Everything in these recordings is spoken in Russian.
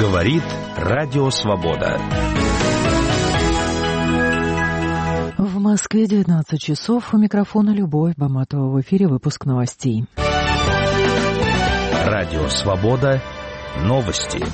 Говорит Радио Свобода. В Москве 19 часов. У микрофона Любовь Баматова. В эфире выпуск новостей. Радио Свобода. Новости.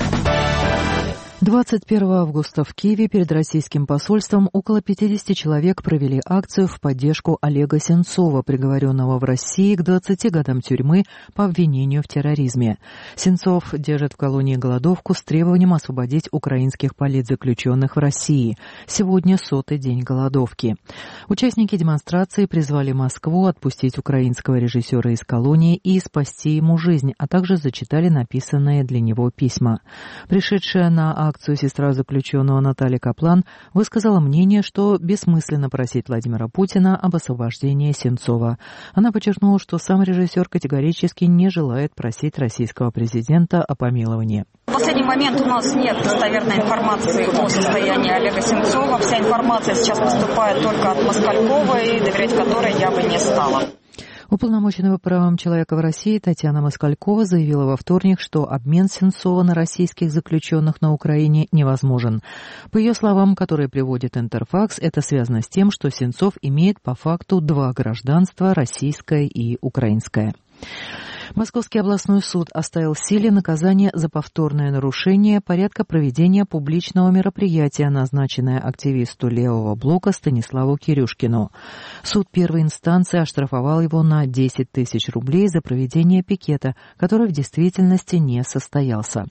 21 августа в Киеве перед российским посольством около 50 человек провели акцию в поддержку Олега Сенцова, приговоренного в России к 20 годам тюрьмы по обвинению в терроризме. Сенцов держит в колонии голодовку с требованием освободить украинских политзаключенных в России. Сегодня 100-й день голодовки. Участники демонстрации призвали Москву отпустить украинского режиссера из колонии и спасти ему жизнь, а также зачитали написанные для него письма. Пришедшая на акцию сестра заключенного Наталья Каплан высказала мнение, что бессмысленно просить Владимира Путина об освобождении Сенцова. Она подчеркнула, что сам режиссер категорически не желает просить российского президента о помиловании. В последний момент у нас нет достоверной информации о состоянии Олега Сенцова. Вся информация сейчас поступает только от Москалькова, и доверять которой я бы не стала. Уполномоченная по правам человека в России Татьяна Москалькова заявила во вторник, что обмен Сенцова на российских заключенных на Украине невозможен. По ее словам, которые приводит Интерфакс, это связано с тем, что Сенцов имеет по факту два гражданства – российское и украинское. Московский областной суд оставил в силе наказание за повторное нарушение порядка проведения публичного мероприятия, назначенное активисту левого блока Станиславу Кирюшкину. Суд первой инстанции оштрафовал его на 10 тысяч рублей за проведение пикета, который в действительности не состоялся.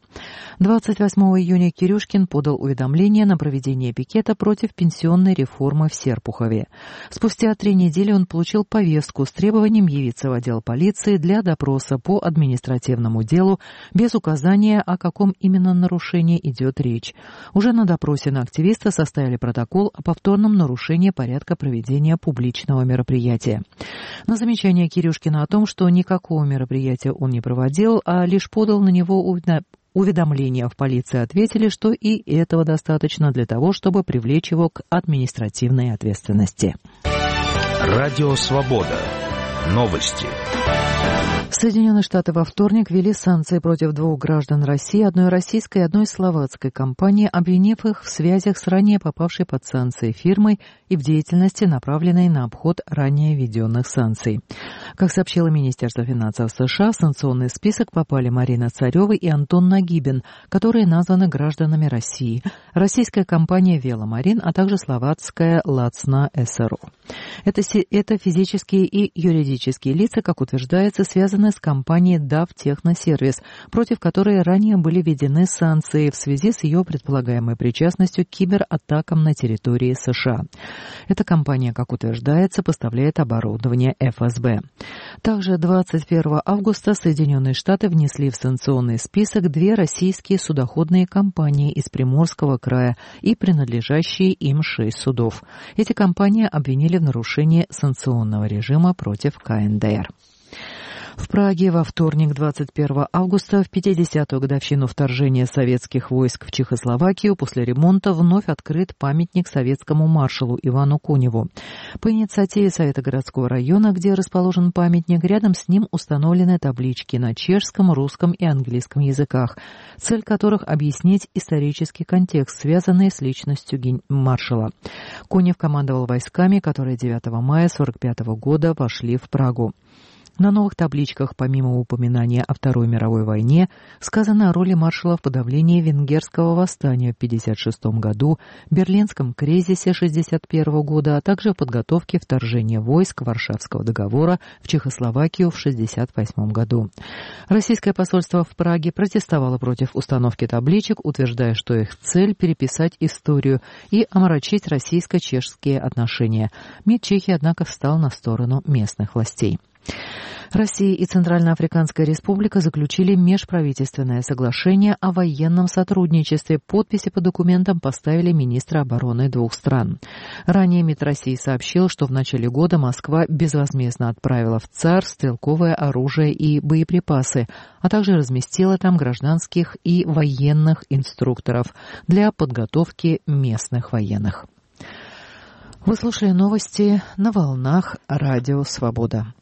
28 июня Кирюшкин подал уведомление на проведение пикета против пенсионной реформы в Серпухове. Спустя 3 недели он получил повестку с требованием явиться в отдел полиции для допроса по административному делу без указания, о каком именно нарушении идет речь. Уже на допросе на активиста составили протокол о повторном нарушении порядка проведения публичного мероприятия. На замечание Кирюшкина о том, что никакого мероприятия он не проводил, а лишь подал на него уведомление в полиции, ответили, что и этого достаточно для того, чтобы привлечь его к административной ответственности. Радио Свобода. Новости. Соединенные Штаты во вторник ввели санкции против 2 граждан России, одной российской и одной словацкой компании, обвинив их в связях с ранее попавшей под санкции фирмой и в деятельности, направленной на обход ранее введенных санкций. Как сообщило Министерство финансов США, в санкционный список попали Марина Царева и Антон Нагибин, которые названы гражданами России, российская компания «Веломарин», а также словацкая «Лацна СРО». Это физические и юридические лица, как утверждается, связаны с компанией DAF Техносервис, против которой ранее были введены санкции в связи с ее предполагаемой причастностью к кибератакам на территории США. Эта компания, как утверждается, поставляет оборудование ФСБ. Также 21 августа Соединенные Штаты внесли в санкционный список 2 российские судоходные компании из Приморского края и принадлежащие им 6 судов. Эти компании обвинили в нарушении санкционного режима против КНДР. В Праге во вторник, 21 августа, в 50-ю годовщину вторжения советских войск в Чехословакию после ремонта вновь открыт памятник советскому маршалу Ивану Коневу. По инициативе Совета городского района, где расположен памятник, рядом с ним установлены таблички на чешском, русском и английском языках, цель которых объяснить исторический контекст, связанный с личностью маршала. Конев командовал войсками, которые 9 мая 1945 года вошли в Прагу. На новых табличках, помимо упоминания о Второй мировой войне, сказано о роли маршала в подавлении венгерского восстания в 1956 году, Берлинском кризисе 1961 года, а также о подготовке вторжения войск Варшавского договора в Чехословакию в 1968 году. Российское посольство в Праге протестовало против установки табличек, утверждая, что их цель – переписать историю и омрачить российско-чешские отношения. МИД Чехии, однако, встал на сторону местных властей. Россия и Центральноафриканская Республика заключили межправительственное соглашение о военном сотрудничестве. Подписи по документам поставили министры обороны 2 стран. Ранее МИД России сообщил, что в начале года Москва безвозмездно отправила в ЦАР стрелковое оружие и боеприпасы, а также разместила там гражданских и военных инструкторов для подготовки местных военных. Вы слушали новости на волнах Радио Свобода.